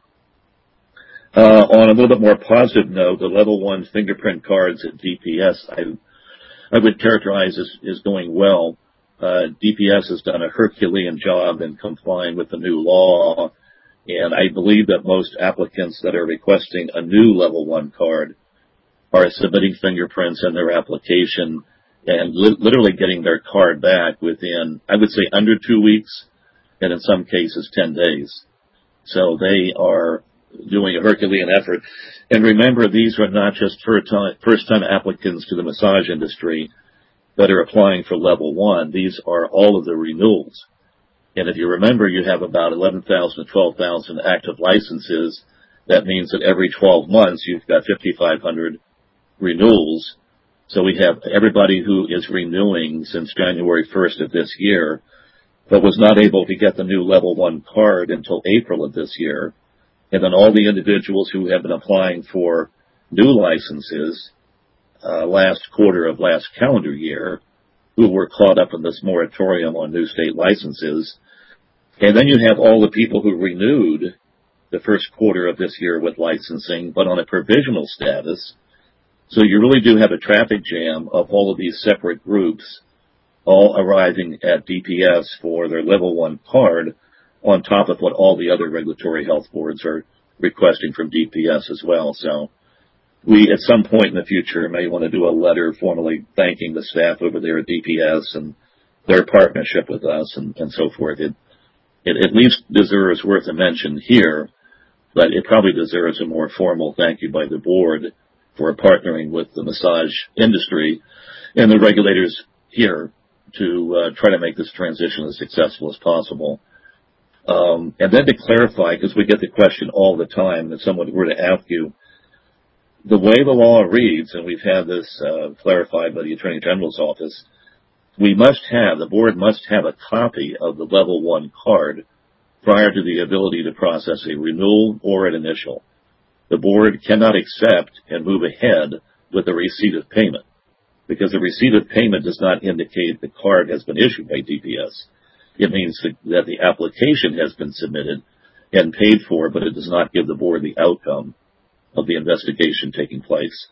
Speaker 2: Uh, on a little bit more positive note, the level one fingerprint cards at D P S I, I would characterize as, as going well. Uh, D P S has done a Herculean job in complying with the new law. And I believe that most applicants that are requesting a new level one card are submitting fingerprints in their application and li- literally getting their card back within, I would say, under two weeks, and in some cases, ten days. So they are doing a Herculean effort. And remember, these are not just first-time applicants to the massage industry that are applying for level one. These are all of the renewals. And if you remember, you have about eleven thousand to twelve thousand active licenses. That means that every twelve months, you've got fifty-five hundred renewals. So we have everybody who is renewing since January first of this year, but was not able to get the new level one card until April of this year. And then all the individuals who have been applying for new licenses uh, last quarter of last calendar year, who were caught up in this moratorium on new state licenses. And then you have all the people who renewed the first quarter of this year with licensing, but on a provisional status. So you really do have a traffic jam of all of these separate groups all arriving at D P S for their level one card, on top of what all the other regulatory health boards are requesting from D P S as well. So we, at some point in the future, may want to do a letter formally thanking the staff over there at D P S and their partnership with us and, and so forth. It, it at least deserves worth a mention here, but it probably deserves a more formal thank you by the board for partnering with the massage industry and the regulators here to uh, try to make this transition as successful as possible. Um, and then to clarify, because we get the question all the time, that someone were to ask you, the way the law reads, and we've had this uh, clarified by the Attorney General's office, we must have, the board must have a copy of the level one card prior to the ability to process a renewal or an initial. The board cannot accept and move ahead with the receipt of payment, because the receipt of payment does not indicate the card has been issued by D P S. It means that the application has been submitted and paid for, but it does not give the board the outcome of the investigation taking place.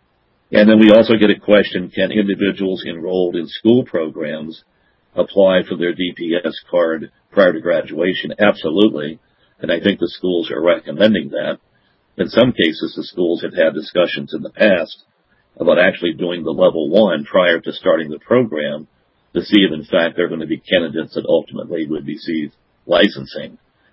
Speaker 2: And then we also get a question, can individuals enrolled in school programs apply for their D P S card prior to graduation? Absolutely. And I think the schools are recommending that. In some cases, the schools have had discussions in the past about actually doing the level one prior to starting the program to see if, in fact, they're going to be candidates that ultimately would receive licensing.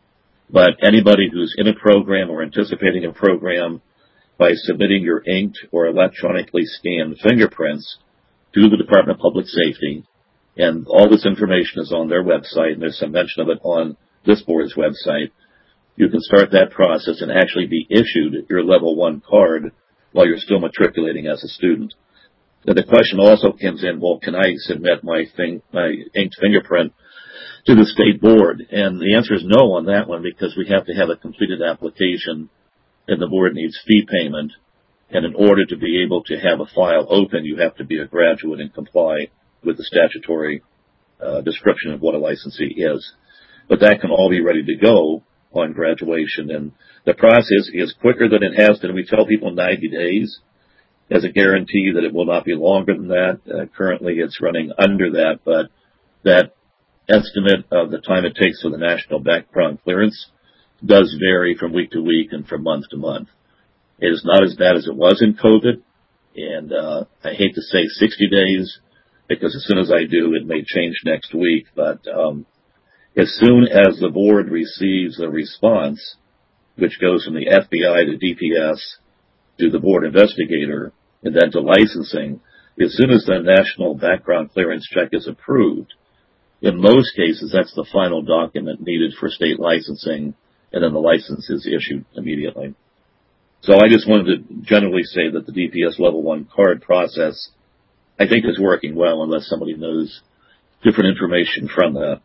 Speaker 2: But anybody who's in a program or anticipating a program, by submitting your inked or electronically scanned fingerprints to the Department of Public Safety, and all this information is on their website, and there's some mention of it on this board's website, you can start that process and actually be issued your level one card while you're still matriculating as a student. Now, the question also comes in, well, can I submit my, thing, my inked fingerprint to the state board? And the answer is no on that one, because we have to have a completed application and the board needs fee payment. And in order to be able to have a file open, you have to be a graduate and comply with the statutory uh, description of what a licensee is. But that can all be ready to go on graduation. And the process is quicker than it has been. We tell people ninety days as a guarantee that it will not be longer than that. Uh, currently, it's running under that, but that estimate of the time it takes for the national background clearance does vary from week to week and from month to month. It is not as bad as it was in COVID, and uh, I hate to say sixty days, because as soon as I do, it may change next week, but um, as soon as the board receives a response, which goes from the F B I to D P S to the board investigator and then to licensing, as soon as the national background clearance check is approved, in most cases, that's the final document needed for state licensing, and then the license is issued immediately. So I just wanted to generally say that the D P S level one card process, I think, is working well, unless somebody knows different information from that.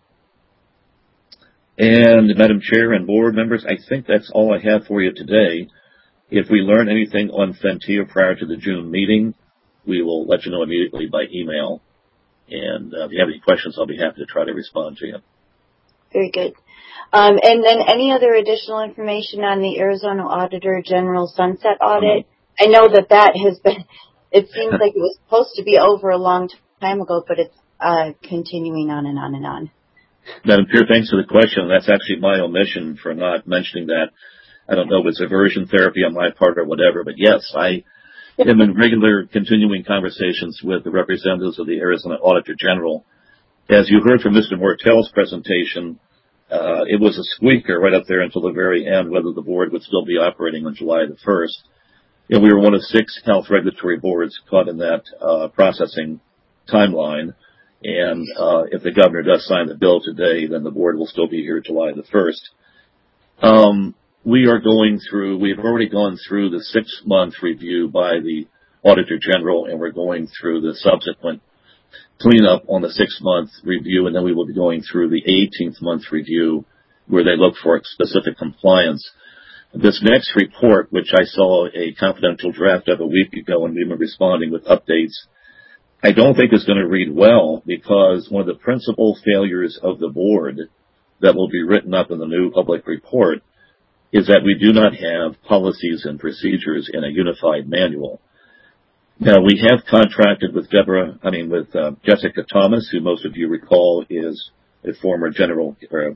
Speaker 2: And Madam Chair and board members, I think that's all I have for you today. If we learn anything on Fentia prior to the June meeting, we will let you know immediately by email. And uh, if you have any questions, I'll be happy to try to respond to you.
Speaker 1: Very good. Um, and then any other additional information on the Arizona Auditor General Sunset Audit? I know that that has been, it seems like it was supposed to be over a long time ago, but it's uh, continuing on and on and on.
Speaker 2: Madam Chair, thanks for the question. That's actually my omission for not mentioning that. I don't know if it's aversion therapy on my part or whatever, but yes, I am in regular continuing conversations with the representatives of the Arizona Auditor General. As you heard from Mister Mortel's presentation, uh, it was a squeaker right up there until the very end whether the board would still be operating on July the first. And we were one of six health regulatory boards caught in that uh, processing timeline. And uh, if the governor does sign the bill today, then the board will still be here July the first. Um, we are going through, we've already gone through the six-month review by the Auditor General, and we're going through the subsequent cleanup on the six-month review, and then we will be going through the eighteenth month review where they look for specific compliance. This next report, which I saw a confidential draft of a week ago, and we've been responding with updates, I don't think is going to read well, because one of the principal failures of the board that will be written up in the new public report is that we do not have policies and procedures in a unified manual. Now, we have contracted with Deborah, I mean, with uh, Jessica Thomas, who most of you recall is a former general or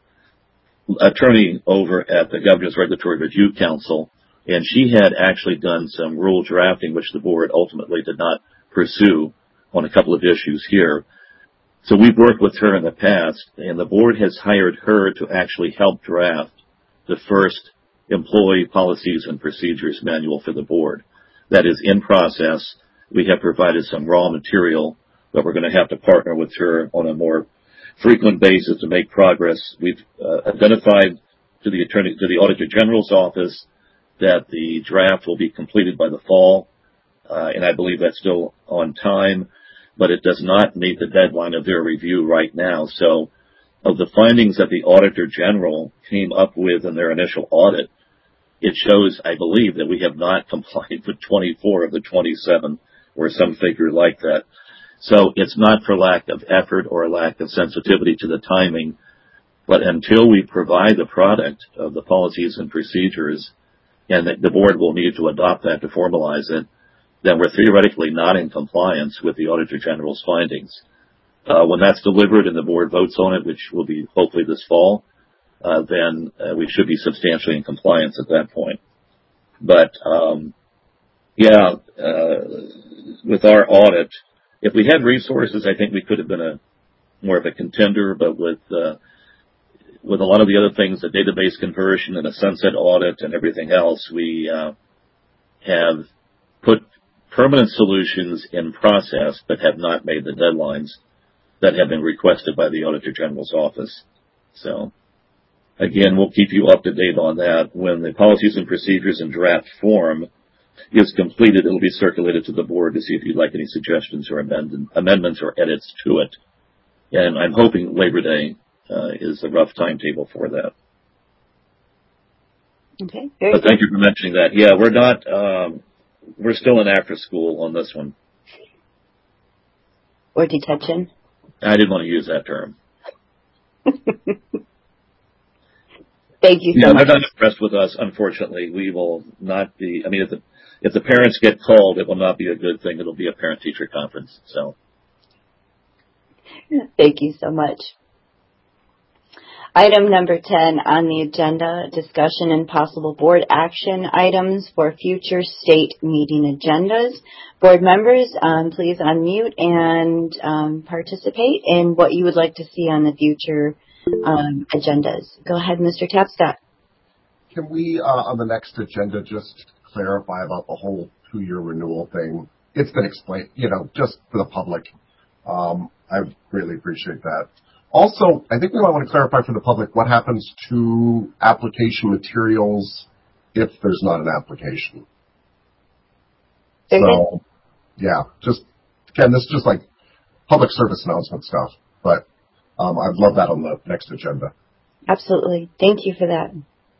Speaker 2: attorney over at the Governor's Regulatory Review Council, and she had actually done some rule drafting, which the board ultimately did not pursue on a couple of issues here. So we've worked with her in the past, and the board has hired her to actually help draft the first employee policies and procedures manual for the board. That is in process. We have provided some raw material, but we're going to have to partner with her on a more frequent basis to make progress. We've uh, identified to the attorney, to the Auditor General's office, that the draft will be completed by the fall, uh, and I believe that's still on time, but it does not meet the deadline of their review right now. So, of the findings that the Auditor General came up with in their initial audit, it shows, I believe, that we have not complied with twenty-four of the twenty-seven, or some figure like that. So it's not for lack of effort or a lack of sensitivity to the timing, but until we provide the product of the policies and procedures, and the board will need to adopt that to formalize it, then we're theoretically not in compliance with the Auditor General's findings. Uh, when that's delivered and the board votes on it, which will be hopefully this fall, uh, then uh, we should be substantially in compliance at that point. But, um, yeah, uh, with our audit, if we had resources, I think we could have been a more of a contender, but with, uh, with a lot of the other things, the database conversion and a sunset audit and everything else, we, uh, have put permanent solutions in process, but have not made the deadlines that have been requested by the Auditor General's office. So, again, we'll keep you up to date on that. When the policies and procedures in draft form is completed, it'll be circulated to the board to see if you'd like any suggestions or amend- amendments or edits to it. And I'm hoping Labor Day uh, is a rough timetable for that.
Speaker 1: Okay. Very
Speaker 2: but
Speaker 1: good.
Speaker 2: Thank you for mentioning that. Yeah, we're not, um, we're still in after school on this one.
Speaker 1: Or detention.
Speaker 2: I didn't want to use that term.
Speaker 1: Thank you so
Speaker 2: yeah,
Speaker 1: much.
Speaker 2: they're not impressed with us, unfortunately. We will not be, I mean, if the, if the parents get called, it will not be a good thing. It'll be a parent-teacher conference, so.
Speaker 1: Thank you so much. Item number ten on the agenda, discussion and possible board action items for future state meeting agendas. Board members, um, please unmute and um, participate in what you would like to see on the future um, agendas. Go ahead, Mister Tapscott.
Speaker 5: Can we, uh, on the next agenda, just clarify about the whole two-year renewal thing? It's been explained, you know, just for the public. Um, I really appreciate that. Also, I think we might want to clarify for the public what happens to application materials if there's not an application.
Speaker 1: Very
Speaker 5: so, good. yeah, just, again, this is just like public service announcement stuff, but um, I'd love that on the next agenda.
Speaker 1: Absolutely. Thank you for that.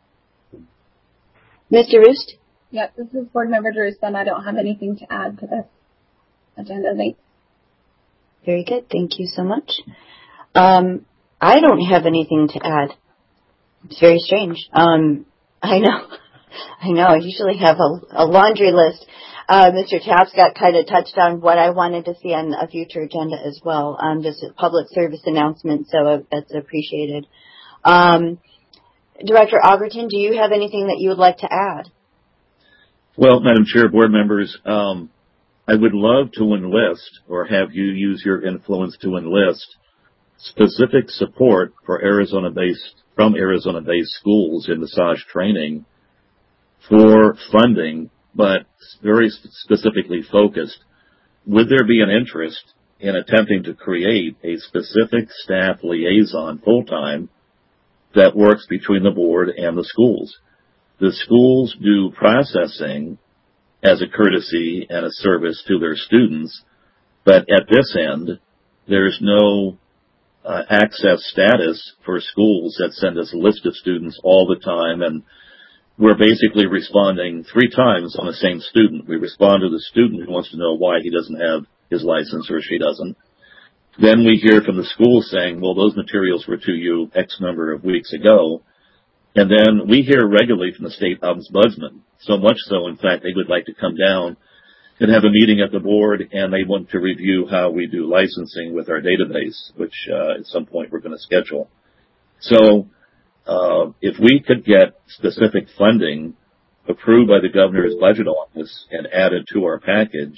Speaker 1: Mister Roost?
Speaker 9: Yep, this is Board Member Drews, and I don't have anything to add to this agenda. Thanks.
Speaker 1: Very good. Thank you so much. Um, I don't have anything to add. It's very strange. Um, I know. I know. I usually have a, a laundry list. Uh, Mister Tapscott kind of touched on what I wanted to see on a future agenda as well. Um, just a public service announcement, so that's appreciated. Um, Director Augerton, do you have anything that you would like to add?
Speaker 2: Well, Madam Chair, board members, um, I would love to enlist or have you use your influence to enlist specific support for Arizona-based, from Arizona-based schools in massage training for funding, but very specifically focused. Would there be an interest in attempting to create a specific staff liaison full-time that works between the board and the schools. The schools do processing as a courtesy and a service to their students, but at this end, there's no uh, access status for schools that send us a list of students all the time, and we're basically responding three times on the same student. We respond to the student who wants to know why he doesn't have his license or she doesn't. Then we hear from the school saying, well, those materials were to you X number of weeks ago. And then we hear regularly from the state ombudsman, so much so, in fact, they would like to come down and have a meeting at the board, and they want to review how we do licensing with our database, which uh, at some point we're going to schedule. So uh, if we could get specific funding approved by the governor's budget office and added to our package,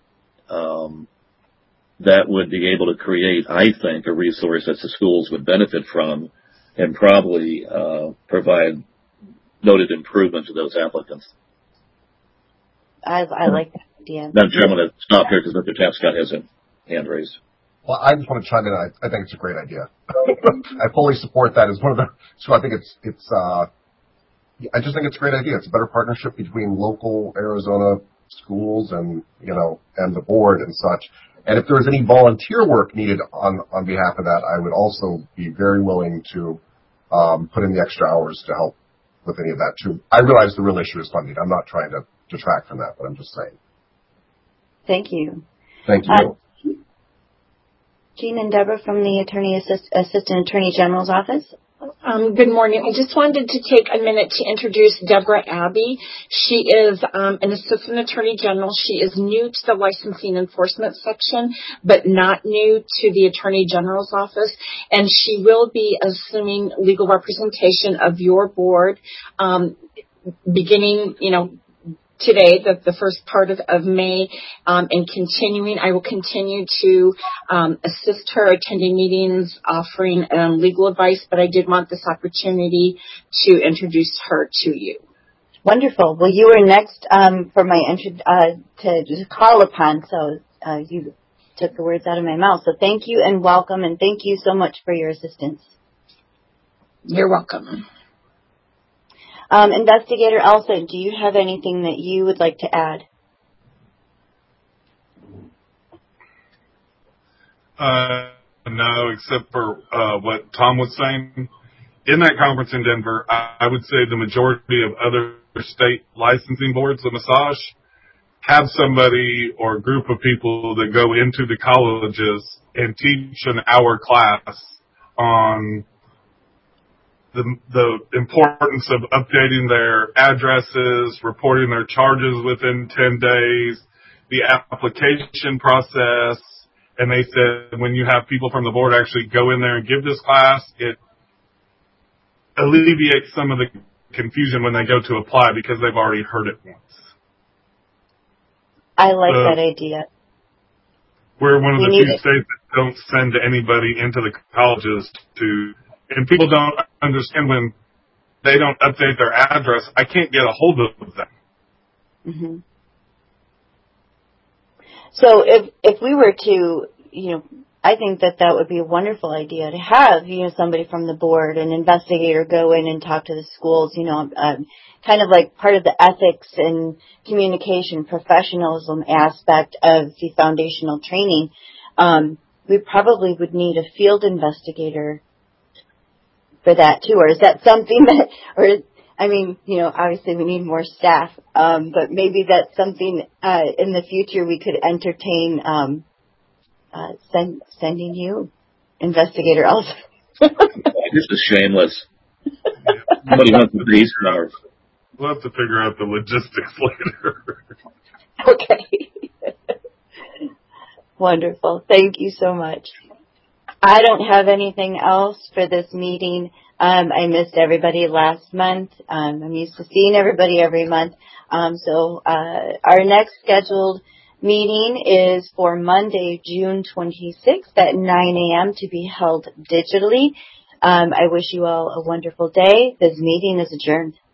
Speaker 2: um, that would be able to create, I think, a resource that the schools would benefit from and probably uh, provide noted improvement to those applicants.
Speaker 1: I, I like that idea.
Speaker 2: Madam Chair, I'm going to stop here because Mister Tapscott has a hand raised.
Speaker 5: Well, I just want to chime in. I, I think it's a great idea. I fully support that as one of the. So I think it's it's. Uh, I just think it's a great idea. It's a better partnership between local Arizona schools and you know and the board and such. And if there's any volunteer work needed on on behalf of that, I would also be very willing to um, put in the extra hours to help with any of that too. I realize the real issue is funding. I'm not trying to detract from that, but I'm just saying.
Speaker 1: Thank you.
Speaker 5: Thank you.
Speaker 1: Uh, Jean and Deborah from the Attorney Assist, Assistant Attorney General's office.
Speaker 6: Um, good morning. I just wanted to take a minute to introduce Deborah Abbey. She is um, an Assistant Attorney General. She is new to the Licensing Enforcement section, but not new to the Attorney General's office. And she will be assuming legal representation of your board um, beginning, you know, today, the, the first part of, of May, um, and continuing. I will continue to um, assist her attending meetings, offering um, legal advice, but I did want this opportunity to introduce her to you.
Speaker 1: Wonderful. Well, you were next um, for my intro, uh, to, to call upon, so uh, you took the words out of my mouth. So thank you and welcome, and thank you so much for your assistance.
Speaker 6: You're welcome.
Speaker 1: Um, Investigator Elsa, do you have anything that you would like to add?
Speaker 7: Uh, no, except for uh, what Tom was saying. In that conference in Denver, I, I would say the majority of other state licensing boards of massage have somebody or a group of people that go into the colleges and teach an hour class on The, the importance of updating their addresses, reporting their charges within ten days, the application process. And they said when you have people from the board actually go in there and give this class, it alleviates some of the confusion when they go to apply because they've already heard it once.
Speaker 1: I like
Speaker 7: so
Speaker 1: that idea.
Speaker 7: We're one of
Speaker 1: we
Speaker 7: the few
Speaker 1: it.
Speaker 7: states that don't send anybody into the colleges to, and people don't understand when they don't update their address, I can't get a hold of them.
Speaker 1: Mm-hmm. So if if we were to, you know, I think that that would be a wonderful idea to have, you know, somebody from the board, an investigator, go in and talk to the schools, you know, um, kind of like part of the ethics and communication professionalism aspect of the foundational training. Um, we probably would need a field investigator for that too, or is that something that, or I mean, you know, obviously we need more staff, um, but maybe that's something uh, in the future we could entertain. Um, uh, send, sending you, investigator Elsa.
Speaker 2: This is shameless. Somebody wants to raise her hours.
Speaker 7: We'll have to figure out the logistics later.
Speaker 1: Okay. Wonderful. Thank you so much. I don't have anything else for this meeting. Um, I missed everybody last month. Um, I'm used to seeing everybody every month. Um, so uh, our next scheduled meeting is for Monday, June twenty-sixth at nine a.m. to be held digitally. Um, I wish you all a wonderful day. This meeting is adjourned.